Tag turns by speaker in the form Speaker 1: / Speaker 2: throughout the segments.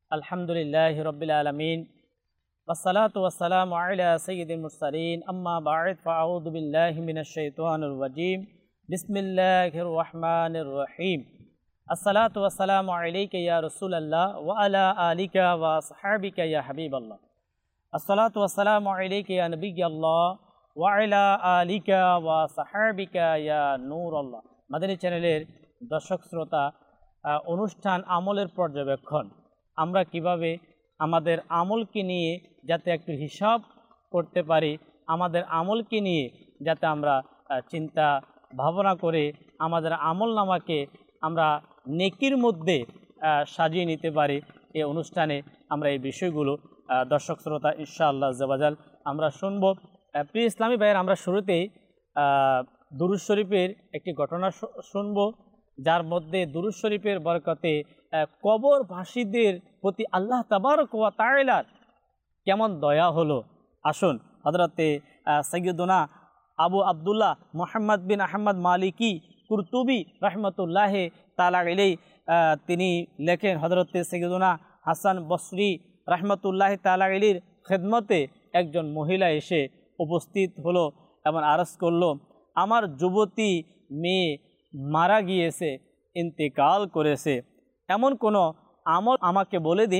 Speaker 1: আলহামদুলিল্লাহি রাব্বিল আলামিন ওয়াসসালাতু ওয়াসসালামু আলা সাইয়্যিদিল মুরসালিন আম্মা বা'দ ফাআউযু বিল্লাহি মিনাশ শাইতানির রাজীম বিসমিল্লাহির রহমানির রহিম আসসালাতু ওয়াসসালামু আলাইকা ইয়া রাসূলুল্লাহ ওয়া আলা আলিকা ওয়া আসহাবিকা ইয়া হাবিবাল্লাহ আসসালাতু ওয়াসসালামু আলাইকা ইয়া নবিয়াল্লাহ ওয়া আলা আলিকা ওয়া আসহাবিকা ইয়া নূরাল্লাহ। মাদানী চ্যানেলের দর্শক শ্রোতা, অনুষ্ঠান আমলের পর্যবেক্ষণ, আমরা কিভাবে আমাদের আমলকে নিয়ে যাতে একটু হিসাব করতে পারি, আমাদের আমলকে নিয়ে যাতে আমরা চিন্তা ভাবনা করে আমাদের আমল নামাকে আমরা নেকির মধ্যে সাজিয়ে নিতে পারি, এই অনুষ্ঠানে আমরা এই বিষয়গুলো দর্শক শ্রোতা ইনশাআল্লাহ আজ্জাওয়াজাল আমরা শুনব। প্রিয় ইসলামী ভাইয়ের, আমরা শুরুতেই দুরূদ শরীফের একটি ঘটনা শুনব, যার মধ্যে দুরূদ শরীফের বরকতে কবরবাসীদের প্রতি আল্লাহ তাবারক ওয়া তাআলার কেমন দয়া হলো। আসুন হযরতে সাইয়্যিদুনা আবু আবদুল্লাহ মুহাম্মদ বিন আহমদ মালিকি কুরতুবী রাহমাতুল্লাহ তাআলা আলাইহি তিনি লেখেন, হযরতে সাইয়্যিদুনা হাসান বসরি রাহমাতুল্লাহ তাআলা আলাইহির খেদমতে একজন মহিলা এসে উপস্থিত হলো এবং আরজ করলো, আমার যুবতী মেয়ে মারা গিয়েছে, ইন্তেকাল করেছে, এমন কোনো আমল আমাকে বলে দিন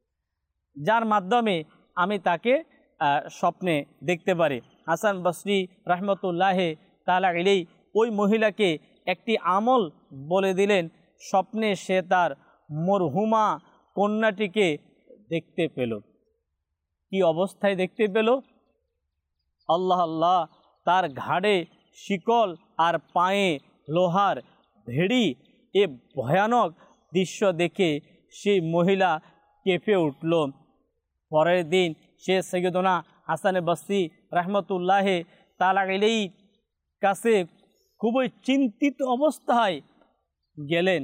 Speaker 1: যার মাধ্যমে আমি তাকে স্বপ্নে দেখতে পারি। হাসান বসরি রাহমাতুল্লাহ তাআলা আলাইহি ওই মহিলাকে একটি আমল বলে দিলেন। স্বপ্নে সে তার মরহুমা কন্যাটিকে দেখতে পেল। কি অবস্থায় দেখতে পেল? আল্লাহ আল্লাহ, তার ঘাড়ে শিকল আর পায়ে লোহার ভেড়ি। এ ভয়ানক দৃশ্য দেখে সেই মহিলা কেঁপে উঠল। পরের দিন সে সাইয়্যিদুনা হাসান বসরি রাহমাতুল্লাহ তাআলা আলাইহি কাছে খুবই চিন্তিত অবস্থায় গেলেন।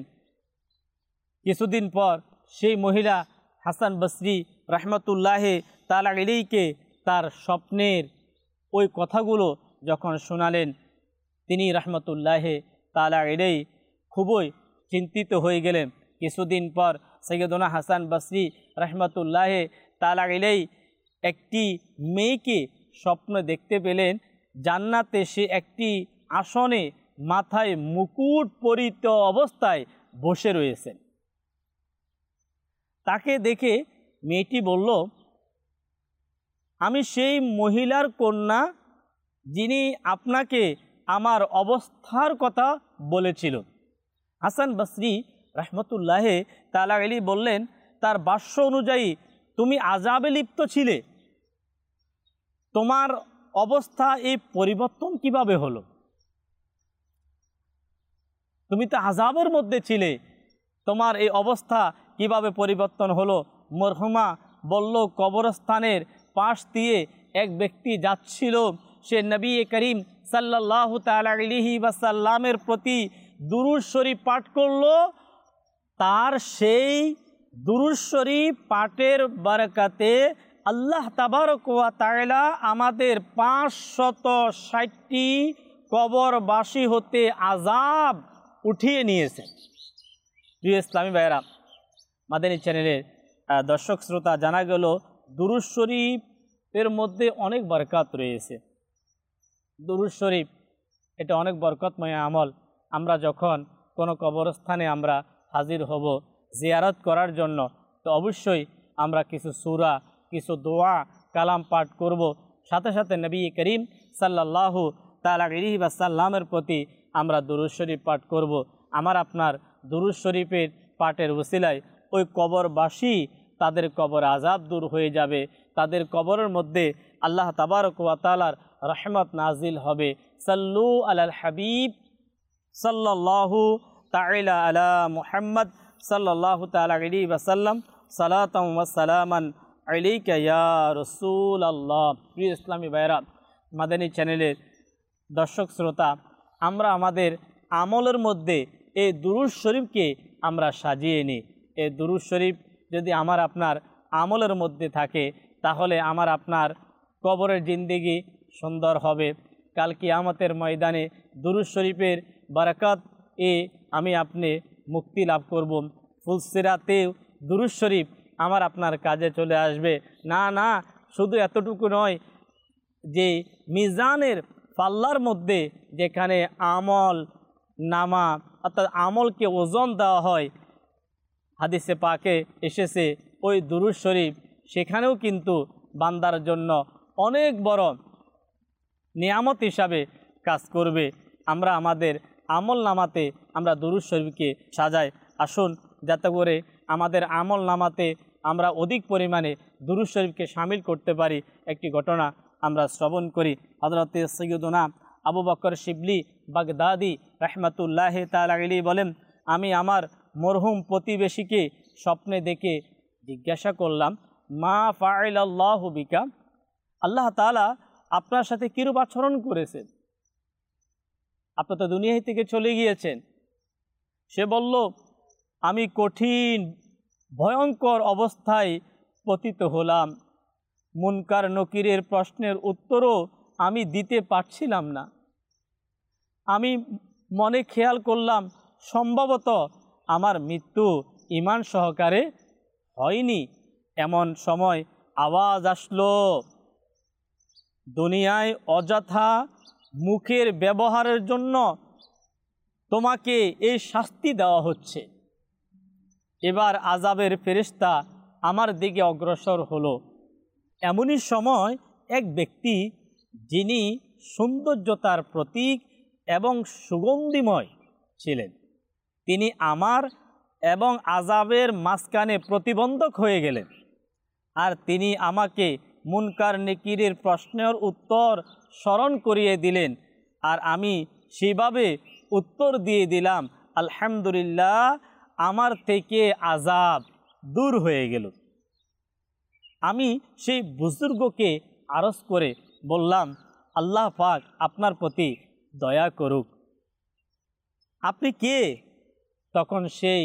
Speaker 1: কিছুদিন পর সেই মহিলা হাসান বসরি রাহমাতুল্লাহ তাআলা আলাইহিকে তার স্বপ্নের ওই কথাগুলো যখন শোনালেন, তিনি রাহমাতুল্লাহ তাআলা আলাইহি খুবই চিন্তিত হয়ে গেলেন। কিছুদিন পর সাইয়্যিদুনা হাসান বসরি রাহমাতুল্লাহ তাআলা আলাইহি একটি মেয়েকে স্বপ্ন দেখতে পেলেন। জান্নাতে সে একটি আসনে মাথায় মুকুট পরিহিত অবস্থায় বসে রয়েছে। তাকে দেখে মেয়েটি বলল, আমি সেই মহিলার কন্যা যিনি আপনাকে আমার অবস্থার কথা বলেছিল। হাসান বসরি রাহমাতুল্লাহ তাআলা আলাইহি বললেন, তার ভাষ্য অনুযায়ী তুমি আযাবে লিপ্ত ছিলে, তোমার অবস্থা এই পরিবর্তন কিভাবে হলো? তুমি তো আযাবের মধ্যে ছিলে, তোমার এই অবস্থা কিভাবে পরিবর্তন হলো? মরহুমা বলল, কবরস্থানের পাশ দিয়ে এক ব্যক্তি যাচ্ছিল, সে নবী করিম সাল্লাল্লাহু তাআলা আলাইহি ওয়াসাল্লামের প্রতি দুরূদ শরীফ পাঠ করল। তার সেই দুরূদ শরীফ পাঠের বরকতে আল্লাহ তাবারক ওয়া তাআলা আমাদের 560টি কবরবাসী হতে আযাব উঠিয়ে নিয়েছে। প্রিয় ইসলামী ভাইয়েরা, মাদানী চ্যানেলের দর্শক শ্রোতা, জানা গেল দুরূদ শরীফের মধ্যে অনেক বরকত রয়েছে। দুরূদ শরীফ এটা অনেক বরকতময় আমল। আমরা যখন কোনো কবরস্থানে আমরা হাজির হব জিয়ারত করার জন্য, তো অবশ্যই আমরা কিছু সূরা, কিছু দোয়া কালাম পাঠ করব, সাথে সাথে নবী করিম সাল্লাল্লাহু তাআলা আলাইহি ওয়াসাল্লামের প্রতি আমরা দুরূদ শরীফ পাঠ করব। আমার আপনার দুরূদ শরীফের পাঠের ওসিলায় ওই কবরবাসী, তাদের কবর আযাব দূর হয়ে যাবে, তাদের কবরের মধ্যে আল্লাহ তাবারক ওয়া তাআলার রহমত নাজিল হবে। সাল্লু আলাল হাবিব সাল্লাল্লাহু তাআলা আলা মুহাম্মদ সাল্লাল্লাহু তাআলা আলাইহি ওয়াসাল্লাম সালাতাম ওয়া সালামান আলাইকা ইয়া রাসূলুল্লাহ। প্রিয় ইসলামী ভাইরা, মাদানী চ্যানেলের দর্শক শ্রোতা, আমরা আমাদের আমলের মধ্যে এই দুরূদ শরীফকে আমরা সাজিয়ে নিই। এই দুরূদ শরীফ যদি আমার আপনার আমলের মধ্যে থাকে, তাহলে আমার আপনার কবরের জিন্দেগি সুন্দর হবে। কাল কিয়ামতের ময়দানে দুরূদ শরীফের বরকত আমি আপনি মুক্তি লাভ করব। ফুলসিরাতেও দুরূদ শরীফ আমার আপনার কাজে চলে আসবে। না না, শুধু এতটুকু নয়, যে মিজানের পাল্লার মধ্যে যেখানে আমল নামা অর্থাৎ আমলকে ওজন দেওয়া হয়, হাদিসে পাকে এসেছে ওই দুরূদ শরীফ, সেখানেও কিন্তু বান্দার জন্য অনেক বড় নিয়ামত হিসাবে কাজ করবে। আমরা আমাদের আমল নামাতে আমরা দুরূদ শরীফকে সাজাই। আসুন যাতে করে আমাদের আমল নামাতে আমরা অধিক পরিমাণে দুরূদ শরীফকে শামিল করতে পারি। একটি ঘটনা আমরা শ্রবণ করি। হযরত সৈয়দনা আবু বকর শিবলি বাগদাদি রাহমাতুল্লাহ তাআলা আলাইহি বলেন, আমি আমার মরহুম প্রতিবেশীকে স্বপ্নে দেখে জিজ্ঞাসা করলাম, মা ফাআলাল্লাহু বিকা, আল্লাহ তাআলা আপনার সাথে কিরূপ আচরণ করেছেন? আপনি তো দুনিয়া থেকে চলে গিয়েছেন। সে বলল, আমি কঠিন ভয়ঙ্কর অবস্থায় পতিত হলাম। মুনকার নকিরের প্রশ্নের উত্তরও আমি দিতে পারছিলাম না। আমি মনে খেয়াল করলাম সম্ভবত আমার মৃত্যু ঈমান সহকারে হয়নি। এমন সময় আওয়াজ আসলো, দুনিয়ায় অযথা মুখের ব্যবহারের জন্য তোমাকে এই শাস্তি দেওয়া হচ্ছে। এবার আযাবের ফেরেশতা আমার দিকে অগ্রসর হলো। এমনই সময় এক ব্যক্তি, যিনি সৌন্দর্যতার প্রতীক এবং সুগন্ধিময় ছিলেন, তিনি আমার এবং আযাবের মাঝখানে প্রতিবন্ধক হয়ে গেলেন। আর তিনি আমাকে মুনকার নেকিরের প্রশ্নের উত্তর স্মরণ করিয়ে দিলেন। আর আমি সেভাবে উত্তর দিয়ে দিলাম, আলহামদুলিল্লাহ, আমার থেকে আযাব দূর হয়ে গেল। আমি সেই বুজুর্গকে আরজ করে বললাম, আল্লাহ পাক আপনার প্রতি দয়া করুক। আপনি কে? তখন সেই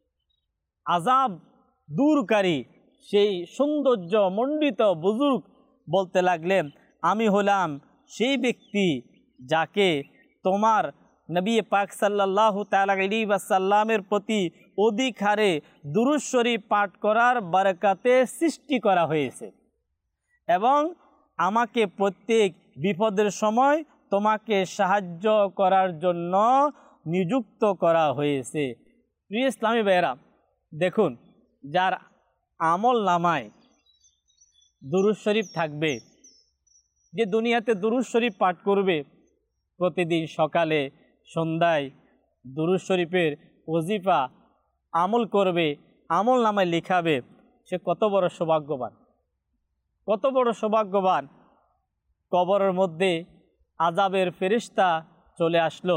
Speaker 1: আযাব দূরকারী, সেই সৌন্দর্য মণ্ডিত বুজুর্গ বলতে লাগলেন, আমি হলাম সেই ব্যক্তি যাকে তোমার নবী পাক সাল্লাল্লাহু তাআলা আলাইহি ওয়াসাল্লামের প্রতি অধিক হারে দুরূদ শরীফ পাঠ করার বরকতে সৃষ্টি করা হয়েছে এবং আমাকে প্রত্যেক বিপদের সময় তোমাকে সাহায্য করার জন্য নিযুক্ত করা হয়েছে। প্রিয় ইসলামী ভাইয়েরা, দেখুন, যার আমল নামায় দুরূদ শরীফ থাকবে, যে দুনিয়াতে দুরূদ শরীফ পাঠ করবে, প্রতিদিন সকালে সন্ধ্যায় দুরূদ শরীফের ওজিফা আমল করবে, আমল নামায় লিখাবে, সে কত বড় সৌভাগ্যবান, কত বড় সৌভাগ্যবান। কবরের মধ্যে আযাবের ফেরেশতা চলে আসলো,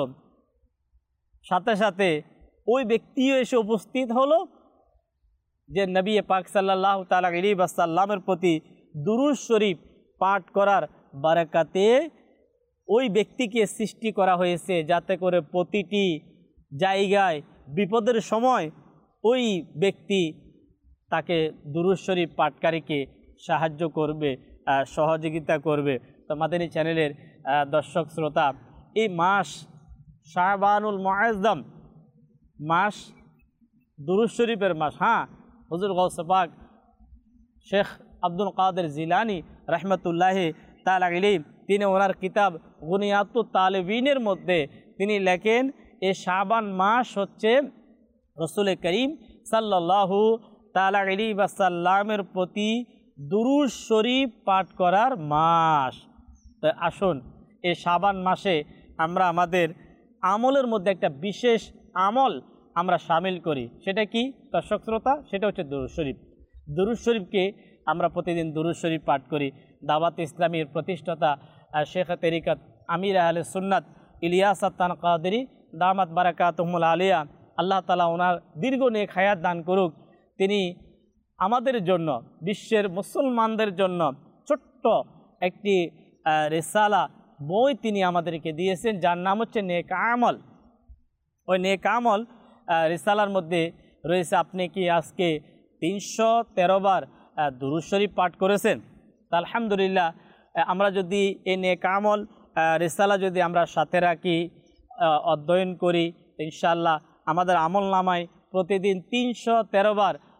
Speaker 1: সাথে সাথে ওই ব্যক্তিও এসে উপস্থিত হলো যে নবী পাক সাল্লাল্লাহু তাআলা আলাইহি ওয়াসাল্লামের প্রতি দুরূদ শরীফ পাঠ করার বরকতে ওই ব্যক্তিকে সৃষ্টি করা হয়েছে, যাতে করে প্রতিটি জায়গায় বিপদের সময় ওই ব্যক্তি তাকে দুরূদ শরীফ পাঠকারীকে সাহায্য করবে, সহযোগিতা করবে। তো মাদানী চ্যানেলের দর্শক শ্রোতা, এই মাস শাবানুল মুআজ্জম মাস, দুরূদ শরীফের মাস। হ্যাঁ, হুজুর গাউসে পাক শেখ আব্দুল কাদের জিলানী রহমতুল্লাহি তাআলা আলাইহি, তিনি ওনার কিতাব গুনিয়াতুত তালিবিনের মধ্যে তিনি লেখেন, এই শাবান মাস হচ্ছে রসুল করিম সাল্লাল্লাহু তাআলা আলাইহি ওয়াসাল্লামের প্রতি দুরূদ শরীফ পাঠ করার মাস। তো আসুন, এই শাবান মাসে আমরা আমাদের আমলের মধ্যে একটা বিশেষ আমল আমরা শামিল করি। সেটা কি দর্শক শ্রোতা? সেটা হচ্ছে দুরূদ শরীফ। দুরূদ শরীফকে আমরা প্রতিদিন দুরূদ শরীফ পাঠ করি। দাওয়াত ইসলামীর প্রতিষ্ঠাতা শেখ তরিকত আমির আহলে সুন্নাত ইলিয়াস আত্তান কাদেরী দামাত বারাকাতুহুল আলিয়া, আল্লাহ তাআলা ওনার দীর্ঘ নেক হায়াত দান করুক। তিনি আমাদের জন্য, বিশ্বের মুসলমানদের জন্য ছোট্ট একটি রিসালা বই তিনি আমাদেরকে দিয়েছেন, যার নাম হচ্ছে নেক আমল। ওই নেক আমল রিসালার মধ্যে রয়েছে, আপনি কি আজকে 313 বার দুরূদ শরীফ পাঠ করেছেন? তা আলহামদুলিল্লাহ, আমরা যদি এই নেক আমল রিসালা যদি আমরা সাথে রাখি, অধ্যয়ন করি, ইনশাআল্লাহ আমাদের আমল নামায় প্রতিদিন 313 বার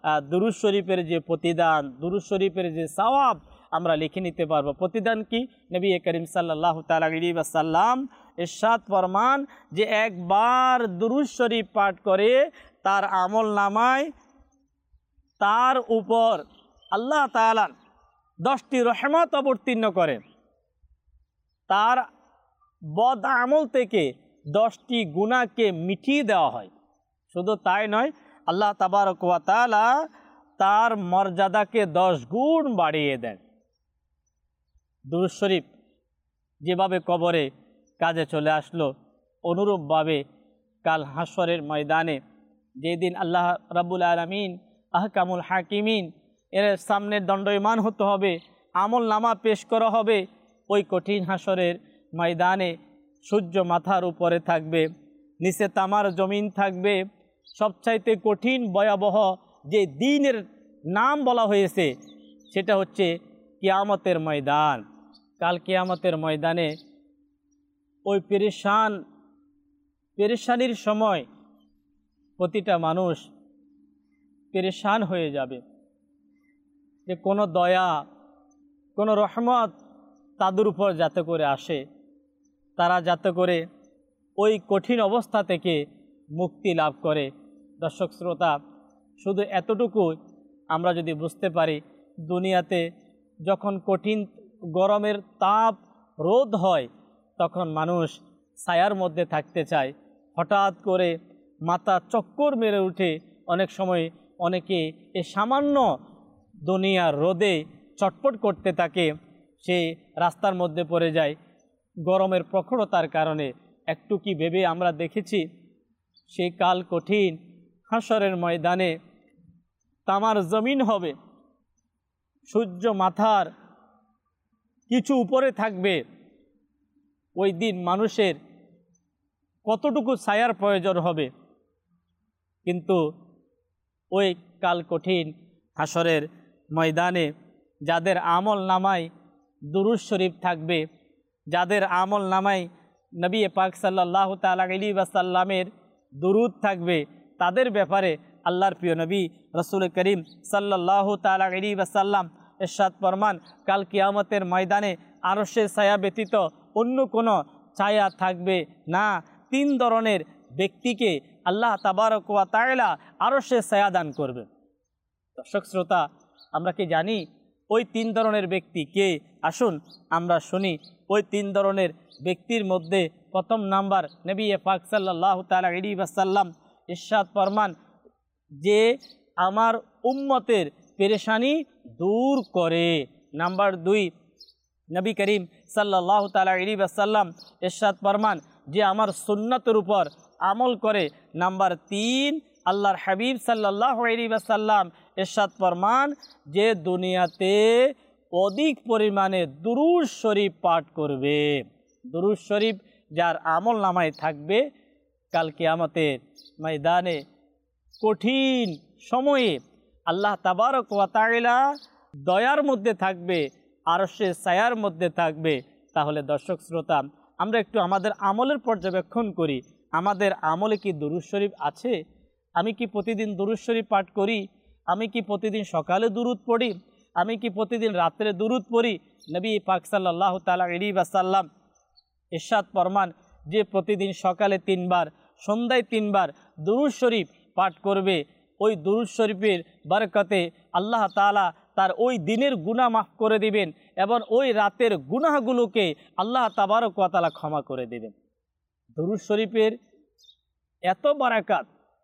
Speaker 1: দুরূদ শরীফের যে প্রতিদান, দুরূদ শরীফের যে সওয়াব আমরা লিখে নিতে পারবো। প্রতিদান কি? নবী করিম সাল্লাল্লাহু তাআলা আলাইহি ওয়াসাল্লাম ইরশাদ ফরমান যে একবার দুরূদ শরীফ পাঠ করে তার আমল নামায় তার উপর আল্লাহ তাআলা 10টি রহমত অবতীর্ণ করে, তার বদ আমল থেকে 10টি গুনাহকে মিটিয়ে দেওয়া হয়। শুধু তাই নয়, আল্লাহ তাবারক ওয়া তাআলা তার মর্যাদাকে 10 গুণ বাড়িয়ে দেন। দুরূদ শরীফ যেভাবে কবরে কাজে চলে আসলো, অনুরূপভাবে কাল হাশরের ময়দানে যেদিন আল্লাহ রাব্বুল আলামিন আহকামুল হাকিমিন এর সামনে দণ্ডায়মান হতে হবে, আমল নামা পেশ করা হবে, ওই কঠিন হাশরের ময়দানে সূর্য মাথার উপরে থাকবে, নিচে তামার জমিন থাকবে। সবচাইতে কঠিন ভয়াবহ যে দিনের নাম বলা হয়েছে সেটা হচ্ছে কিয়ামতের ময়দান। কাল কিয়ামতের ময়দানে ওই পেরেশানির সময় প্রতিটা মানুষ পেরেশান হয়ে যাবে, যে কোনো দয়া, কোনো রহমত তাদের উপর যাতে করে আসে, তারা যাতে করে ওই কঠিন অবস্থা থেকে মুক্তি লাভ করে। দর্শক শ্রোতা, শুধু এতটুকু আমরা যদি বুঝতে পারি, দুনিয়াতে যখন কঠিন গরমের তাপ রোদ হয় তখন মানুষ ছায়ার মধ্যে থাকতে চায়, হঠাৎ করে মাথা চক্কর মেরে উঠে, অনেক সময় অনেকে এ সামান্য দুনিয়ার রোদে চটপট করতে থাকে, সে রাস্তার মধ্যে পড়ে যায় গরমের প্রখরতার কারণে। একটু কি ভেবে আমরা দেখেছি সেই কাল কঠিন হাশরের ময়দানে তামার জমিন হবে, সূর্য মাথার কিছু উপরে থাকবে, ওই দিন মানুষের কতটুকু ছায়ার প্রয়োজন হবে। কিন্তু ওই কাল কঠিন হাশরের ময়দানে যাদের আমল নামায় দুরূদ শরীফ থাকবে, যাদের আমল নামায় নবী পাক সাল্লাল্লাহু তাআলা আলাইহি ওয়াসাল্লামের দুরূদ থাকবে, তাদের ব্যাপারে আল্লাহর প্রিয় নবী রাসূল করিম সাল্লাল্লাহু তাআলা আলাইহি ওয়াসাল্লাম ইরশাদ ফরমান, কাল কিয়ামতের ময়দানে আরশের ছায়া ব্যতীত অন্য কোনো ছায়া থাকবে না। 3 ধরনের ব্যক্তিকে আল্লাহ তাবারক ওয়া তাআলা আরশের ছায়া দান করবে। দর্শক শ্রোতা, আমরা কি জানি ওই 3 ধরনের ব্যক্তি কে? আসুন আমরা শুনি। ওই 3 ধরনের ব্যক্তির মধ্যে প্রথম নাম্বার, নবী পাক সাল্লাল্লাহু তাআলা আলাইহি ওয়াসাল্লাম ইরশাদ ফরমান যে আমার উম্মতের পেরেশানি দূর করে। নাম্বার 2, নবী করিম সাল্লাল্লাহু তাআলা আলাইহি ওয়াসাল্লাম ইরশাদ ফরমান যে আমার সুন্নতের উপর আমল করে। নাম্বার 3, আল্লাহর হাবিব সাল্লাল্লাহু আলাইহি ওয়াসাল্লাম ইরশাদ ফরমান যে দুনিয়াতে অধিক পরিমাণে দুরূদ শরীফ পাঠ করবে। দুরূদ শরীফ যার আমল নামায় থাকবে, কাল কিয়ামতের ময়দানে কঠিন সময়ে আল্লাহ তাবারক ওয়া তাআলা দয়ার মধ্যে থাকবে, আরশের ছায়ার মধ্যে থাকবে। তাহলে দর্শক শ্রোতা, আমরা একটু আমাদের আমলের পর্যবেক্ষণ করি। আমাদের আমলে কি দুরূদ শরীফ আছে? আমি কি প্রতিদিন দুরূদ শরীফ পাঠ করি? আমি কি প্রতিদিন সকালে দুরূদ পড়ি? আমি কি প্রতিদিন রাত্রে দুরূদ পড়ি? নবী পাক সাল্লাল্লাহু তাআলা আলাইহি ওয়াসাল্লাম ইরশাদ ফরমান যে প্রতিদিন সকালে 3 বার, সন্ধ্যায় 3 বার দুরূদ শরীফ পাঠ করবে, ওই দুরূদ শরীফের বরকতে আল্লাহ তাআলা তার ওই দিনের গুনাহ মাফ করে দিবেন এবং ওই রাতের গুনাহগুলোকে আল্লাহ তাবারক ওয়া তাআলা ক্ষমা করে দেবেন। দুরূদ শরীফের এত বারাকাত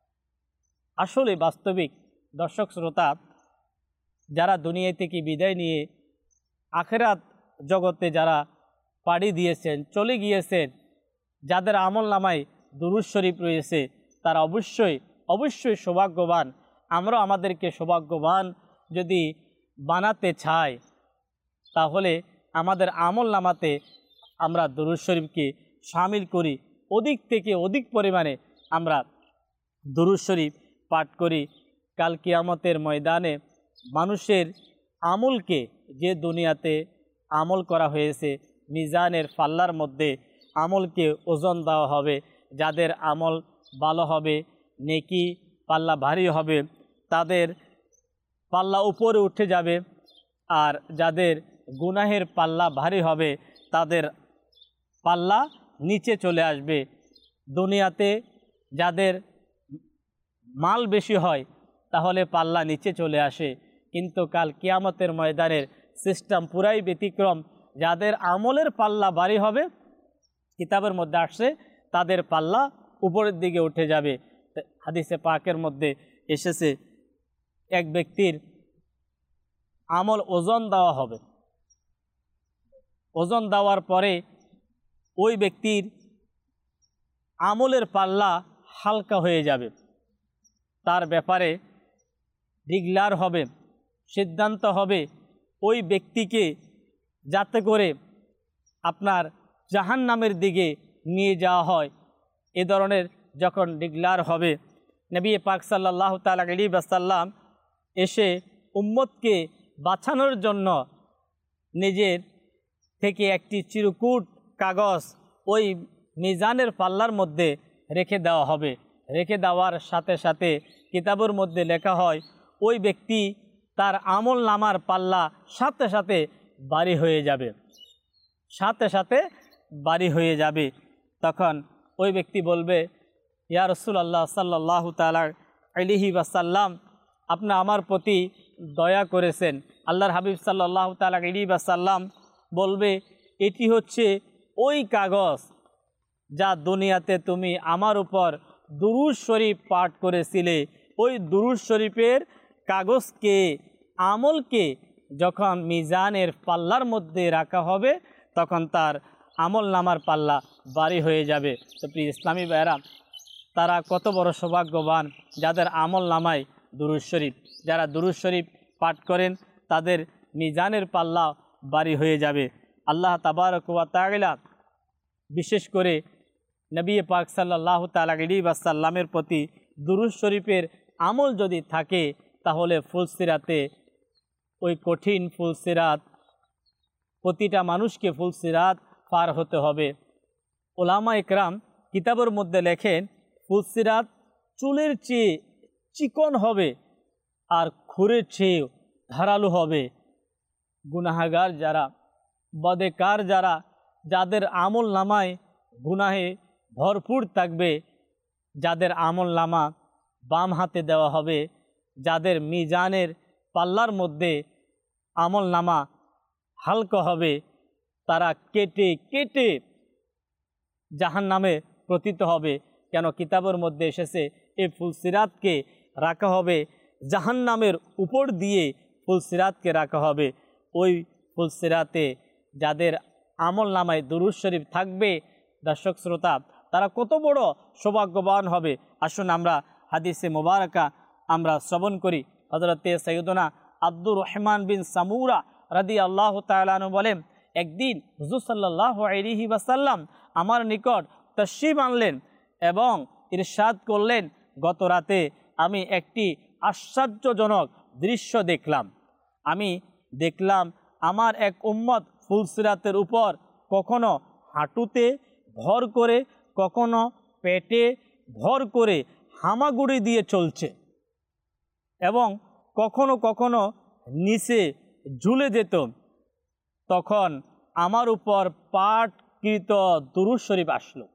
Speaker 1: আসলে বাস্তবিক। দর্শক শ্রোতা, যারা দুনিয়া থেকে বিদায় নিয়ে আখিরাত জগতে যারা পাড়ি দিয়েছেন, চলে গিয়েছেন, যাদের আমল নামায় দুরূদ শরীফ রয়েছে, তারা অবশ্যই সৌভাগ্যবান। আমরা আমাদেরকে সৌভাগ্যবান যদি বানাতে চাই, তাহলে আমাদের আমল নামাতে আমরা দুরূদ শরীফকে শামিল করি, অধিক থেকে অধিক পরিমাণে আমরা দুরূদ শরীফ পাঠ করি। কাল কিয়ামতের ময়দানে মানুষের আমলকে, যে দুনিয়াতে আমল করা হয়েছে, মিজানের পাল্লার মধ্যে আমলকে ওজন দেওয়া হবে। যাদের আমল ভালো হবে, নেকি পাল্লা ভারী হবে, তাদের পাল্লা উপরে উঠে যাবে, আর যাদের গুনাহের পাল্লা ভারী হবে তাদের পাল্লা নিচে চলে আসবে। দুনিয়াতে যাদের মাল বেশি হয় তাহলে পাল্লা নিচে চলে আসে, কিন্তু কাল কিয়ামতের ময়দানের সিস্টেম পুরাই ব্যতিক্রম। যাদের আমলের পাল্লা ভারী হবে, কিতাবের মধ্যে আসছে তাদের পাল্লা উপরের দিকে উঠে যাবে। হাদিসে পাকের মধ্যে এসেছে এক ব্যক্তির আমল ওজন দেওয়া হবে, ওজন দেওয়ার পরে ওই ব্যক্তির আমলের পাল্লা হালকা হয়ে যাবে। তার ব্যাপারে ডিক্লেয়ার হবে, সিদ্ধান্ত হবে ওই ব্যক্তিকে যাতে করে আপনার জাহান্নামের দিকে নিয়ে যাওয়া হয়। এ ধরনের যখন ডিক্লেয়ার হবে, নবী পাক সাল্লাল্লাহু তাআলা আলাইহি ওয়াসাল্লাম এসে উম্মতকে বাঁচানোর জন্য নিজের থেকে একটি চিরকুট কাগজ ওই মিজানের পাল্লার মধ্যে রেখে দেওয়া হবে। রেখে দেওয়ার সাথে সাথে কিতাবের মধ্যে লেখা হয় ওই ব্যক্তি তার আমল নামার পাল্লা সাথে সাথে ভারী হয়ে যাবে, সাথে সাথে ভারী হয়ে যাবে। তখন ওই ব্যক্তি বলবে, ইয়া রাসূলুল্লাহ সাল্লাল্লাহু তাআলা আলাইহি ওয়াসাল্লাম, আপনি আমার প্রতি দয়া করেছেন। আল্লাহর হাবিব সাল্লাল্লাহু তাআলা আলাইহি ওয়াসাল্লাম বলবে, এটি হচ্ছে ওই কাগজ যা দুনিয়াতে তুমি আমার উপর দুরূদ শরীফ পাঠ করেছিলে। ওই দুরূদ শরীফের কাগজকে, আমলকে যখন মিজানের পাল্লার মধ্যে রাখা হবে তখন তার আমল নামার পাল্লা ভারী হয়ে যাবে। তো প্রিয় ইসলামী ভাইরা, তারা কত বড় সৌভাগ্যবান যাদের আমল নামায় দুরূদ শরীফ। যারা দুরূদ শরীফ পাঠ করেন তাদের মিজানের পাল্লা ভারী হয়ে যাবে। আল্লাহ তাবারক ওয়া তাআলা বিশেষ করে নবী পাক সাল্লাল্লাহু তাআলা আলাইহি ওয়াসাল্লামের প্রতি দুরূদ শরীফের আমল যদি থাকে তাহলে ফুলসিরাতে, ওই কঠিন ফুলসিরাত, প্রতিটা মানুষকে ফুলসিরাত পার হতে হবে। ওলামা ইকরাম কিতাবের মধ্যে লেখেন ফুলসিরাত চুলের চেয়ে চিকন হবে আর খুরের চেয়ে ধারালো হবে। গুনাহগার যারা, বদেকার যারা, যাদের আমল নামায় গুনাহে ভরপুর থাকবে, যাদের আমল নামা বাম হাতে দেওয়া হবে, যাদের মিজানের পাল্লার মধ্যে আমল নামা হালকা হবে, তারা কেটে কেটে জাহান্নামে পতিত হবে। কেন কিতাবের মধ্যে এসেছে এই ফুলসিরাতকে রাখা হবে জাহান্নামের উপর দিয়ে, ফুলসিরাতকে রাখা হবে। ওই ফুলসিরাতে যাদের আমল নামায় দুরূদ শরীফ থাকবে, দর্শক শ্রোতা, তারা কত বড় সৌভাগ্যবান হবে। আসুন আমরা হাদিসে মোবারকা আমরা শ্রবণ করি। হযরতে সাইয়্যিদুনা আব্দুর রহমান বিন সামুরা রাদিয়াল্লাহু তাআলা আনহু বলেন, একদিন হুজুর সাল্লাল্লাহু আলাইহি ওয়াসাল্লাম আমার নিকট তাশরীফ আনলেন এবং ইরশাদ করলেন, গত রাতে আমি একটি আশ্চর্যজনক দৃশ্য দেখলাম। আমি দেখলাম আমার এক উম্মত ফুলসিরাতের উপর কখনো হাঁটুতে ভর করে, কখনো পেটে ভর করে হামাগুড়ি দিয়ে চলছে এবং কখনো কখনো নিচে ঝুলে যেত। তখন আমার উপর পাঠকৃত দুরূদ শরীফ আসলো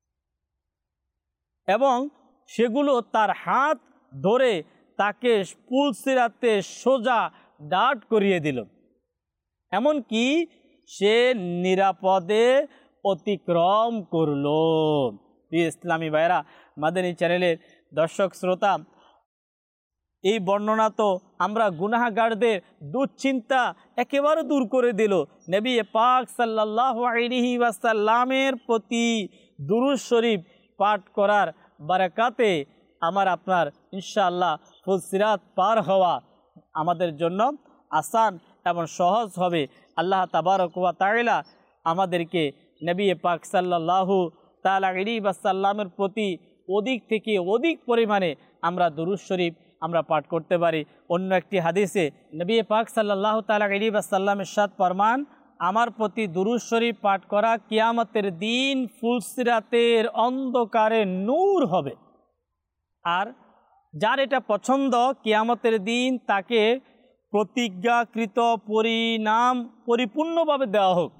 Speaker 1: এবং সেগুলো তার হাত ধরে তাকে ফুলসিরাতে সোজা দাঁড় করিয়ে দিল, এমনকি সে নিরাপদে অতিক্রম করল। প্রিয় ইসলামী ভাইরা, মাদানী চ্যানেলের দর্শক শ্রোতা, এই বর্ণনা তো আমরা গুনাহগারদের দুশ্চিন্তা একেবারে দূর করে দিল। নবী পাক সাল্লাল্লাহু আলাইহি ওয়াসাল্লামের প্রতি দুরূদ শরীফ পাঠ করার বারাকাতে আমার আপনার ইনশাআল্লাহ ফুলসিরাত পার হওয়া আমাদের জন্য আসান এবং সহজ হবে। আল্লাহ তাবারক ওয়া তাআলা আমাদেরকে নবী পাক সাল্লাল্লাহু তাআলা আলাইহি ওয়াসাল্লামের প্রতি অধিক থেকে অধিক পরিমাণে আমরা দুরূদ শরীফ আমরা পাঠ করতে পারি। অন্য একটি হাদিসে নবী পাক সাল্লাল্লাহু তাআলা আলাইহি ওয়াসাল্লাম ইরশাদ ফরমান, আমার প্রতি দুরূদ শরীফ পাঠ করা কিয়ামতের দিন ফুলসিরাতের অন্ধকারে নূর হবে। আর যার এটা পছন্দ, কিয়ামতের দিন তাকে প্রতিজ্ঞাকৃত পরিণাম পরিপূর্ণভাবে দেওয়া হোক,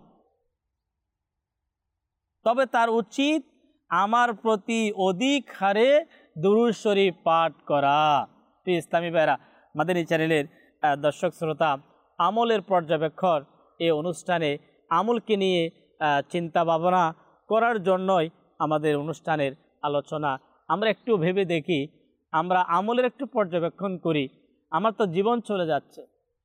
Speaker 1: তবে তার উচিত আমার প্রতি অধিক হারে দুরূদ শরীফ পাঠ করা। প্রিয় ইসলামী ভাইরা, মাদানী চ্যানেলের দর্শক শ্রোতা, আমলের পর্যবেক্ষণ এই অনুষ্ঠানে আমলকে নিয়ে চিন্তা ভাবনা করার জন্যই আমাদের অনুষ্ঠানের আলোচনা। আমরা একটু ভেবে দেখি, আমরা আমলের একটু পর্যবেক্ষণ করি। আমার তো জীবন চলে যাচ্ছে,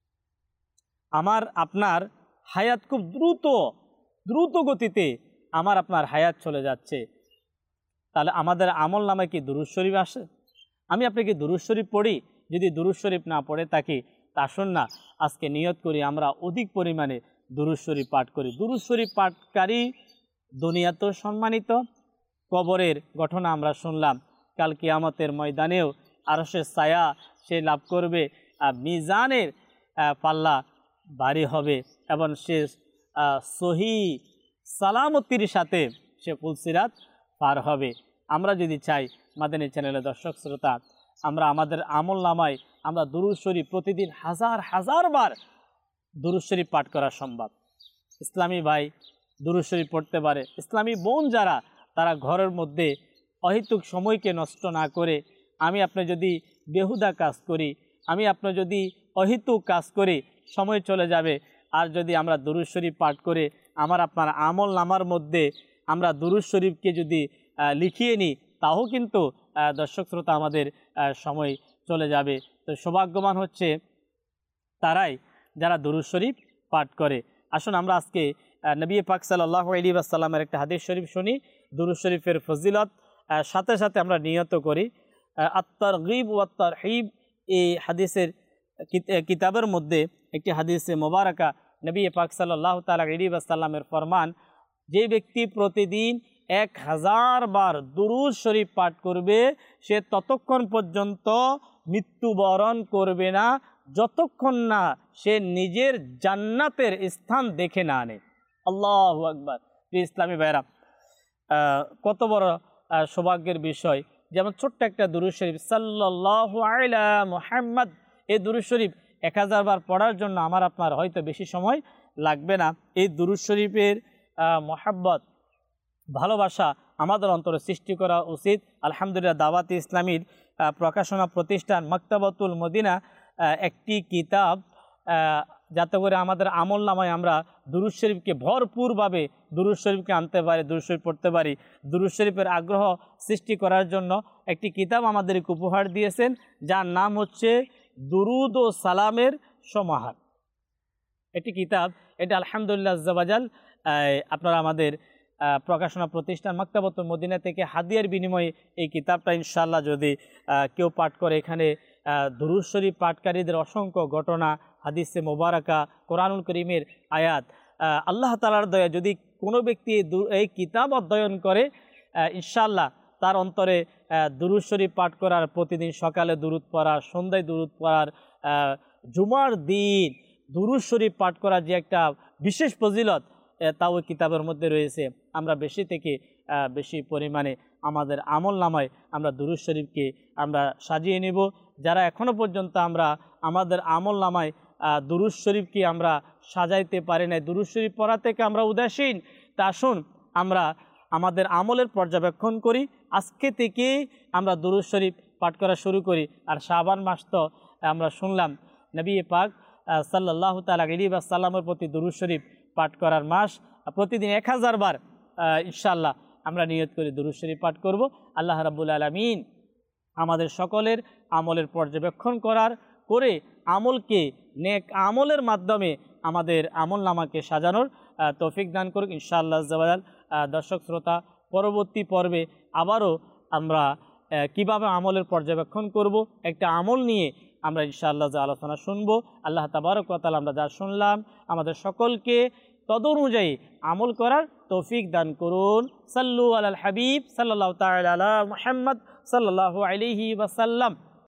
Speaker 1: আমার আপনার হায়াত খুব দ্রুত গতিতে আমার আপনার হায়াত চলে যাচ্ছে। তাহলে আমাদের আমল নামে কি দুরূদ শরীফ আসে? আমি আপনি কি দুরূদ শরীফ পড়ি? যদি দুরূদ শরীফ না পড়ে থাকি, তা আসুন না আজকে নিয়ত করি আমরা অধিক পরিমাণে দুরূদ শরীফ পাঠ করি। দুরূদ শরীফ পাঠকারী দুনিয়াতেও সম্মানিত, কবরের ঘটনা আমরা শুনলাম, কাল কিয়ামতের ময়দানেও আরশের ছায়া সে লাভ করবে, মিজানের পাল্লা ভারী হবে এবং সে সহি সালামতির সাথে সে ফুলসিরাত পার হবে। আমরা যদি চাই, মাদানী চ্যানেলের দর্শক শ্রোতা, আমরা আমাদের আমল নামায় আমরা দুরূদ শরীফ প্রতিদিন হাজার বার দুরূদ শরীফ পাঠ করা সম্ভব। ইসলামী ভাই দুরূদ শরীফ পড়তে পারে, ইসলামী বোন যারা, তারা ঘরের মধ্যে অহেতুক সময়কে নষ্ট না করে, আমি আপনি যদি বেহুদা কাজ করি, আমি আপনি যদি অহেতুক কাজ করি, সময় চলে যাবে। আর যদি আমরা দুরূদ শরীফ পাঠ করে আমার আপনার আমল নামার মধ্যে আমরা দুরূদ শরীফকে যদি লিখিয়ে নিই, তাও কিন্তু দর্শক শ্রোতা আমাদের সময় চলে যাবে। তো সৌভাগ্যবান হচ্ছে তারাই যারা দুরূদ শরীফ পাঠ করে। আসুন আমরা আজকে নবী পাক সাল্লাল্লাহু আলাইহি ওয়াসাল্লামের একটা হাদিস শরীফ শুনি, দুরূদ শরীফের ফজিলত, সাথে সাথে আমরা নিয়ত করি। আত-তারগীব ওয়াত তারহিব এই হাদিসের কিতাবের মধ্যে একটি হাদিসে মোবারকা নবী পাক সাল্লাল্লাহু তাআলা আলাইহি ওয়াসাল্লামের ফরমান, যে ব্যক্তি প্রতিদিন 1000 বার দুরূদ শরীফ পাঠ করবে, সে ততক্ষণ পর্যন্ত মৃত্যুবরণ করবে না যতক্ষণ না সে নিজের জান্নাতের স্থান দেখে না আনে। আল্লাহু আকবার। ইসলামী ভাইরা, কত বড় সৌভাগ্যের বিষয়। যেমন ছোট্ট একটা দুরূদ শরীফ সাল্লাল্লাহু আলা মুহাম্মদ, এই দুরূদ শরীফ 1000 বার পড়ার জন্য আমার আপনার হয়তো বেশি সময় লাগবে না। এই দুরূদ শরীফের মহাব্বত, ভালোবাসা আমাদের অন্তরে সৃষ্টি করা উচিত। আলহামদুলিল্লাহ, দাওয়াতে ইসলামীর প্রকাশনা প্রতিষ্ঠান মাকতাবাতুল মদিনা একটি কিতাব, যাতে করে আমাদের আমল নামায় আমরা দুরূদ শরীফকে ভরপুরভাবে দুরূদ শরীফকে আনতে পারি, দুরূদ শরীফ পড়তে পারি। দুরূদ শরীফের আগ্রহ সৃষ্টি করার জন্য একটি কিতাব আমাদেরকে উপহার দিয়েছেন, যার নাম হচ্ছে দুরুদ ও সালামের সমাহার। একটি কিতাব, এটা আলহামদুলিল্লাহ আজ্জাওয়াজাল আপনারা আমাদের প্রকাশনা প্রতিষ্ঠান মাকতাবাতুল মদিনা থেকে হাদিয়ার বিনিময়ে এই কিতাবটা ইনশাআল্লাহ যদি কেউ পাঠ করে, এখানে দুরূদ শরীফ পাঠকারীদের অসংখ্য ঘটনা, হাদিসে মোবারকা, কোরআনুল করিমের আয়াত, আল্লাহ তাআলার দয়া, যদি কোনো ব্যক্তি এই কিতাব অধ্যয়ন করে, ইনশাআল্লাহ তার অন্তরে দুরূদ শরীফ পাঠ করার, প্রতিদিন সকালে দুরূদ পড়া, সন্ধ্যায় দুরূদ পড়ার, জুমার দিন দুরূদ শরীফ পাঠ করার যে একটা বিশেষ ফজিলত, তাও ওই কিতাবের মধ্যে রয়েছে। আমরা বেশি থেকে বেশি পরিমাণে আমাদের আমল নামায় আমরা দুরূদ শরীফকে আমরা সাজিয়ে নেব। যারা এখনও পর্যন্ত আমরা আমাদের আমল নামায় দুরূদ শরীফকে আমরা সাজাইতে পারি না, দুরূদ শরীফ পড়া থেকে আমরা উদাসীন, তা আসুন আমরা আমাদের আমলের পর্যবেক্ষণ করি। আজকে থেকে আমরা দুরূদ শরীফ পাঠ করা শুরু করি। আর শাবান মাস তো আমরা শুনলাম নবী পাক সাল্লাল্লাহু তাআলা আলাইহি ওয়াসাল্লামের প্রতি দুরূদ শরীফ পাঠ করার মাস। প্রতিদিন 1000 বার ইনশাআল্লাহ আমরা নিয়ত করে দুরূদ শরীফ পাঠ করব। আল্লাহ রাব্বুল আলামিন আমাদের সকলের আমলের পর্যবেক্ষণ করে আমলকে নেক আমলের মাধ্যমে আমাদের আমল নামাকে সাজানোর তৌফিক দান করুক ইনশাআল্লাহ আজ্জাওয়াজাল। দর্শক শ্রোতা, পরবর্তী পর্বে আবারও আমরা কিভাবে আমলের পর্যবেক্ষণ করব, একটা আমল নিয়ে আমরা ইনশাআল্লাহ যা আলোচনা শুনব। আল্লাহ তাবারক ওয়া তাআলা আমরা যা শুনলাম আমাদের সকলকে তদনুযায়ী আমল করার তৌফিক দান করুন। সাল্লু আলাল হাবিব সাল্লাল্লাহু তাআলা আলা মুহাম্মদ সাল্লাল্লাহু আলাইহি ওয়াসাল্লাম।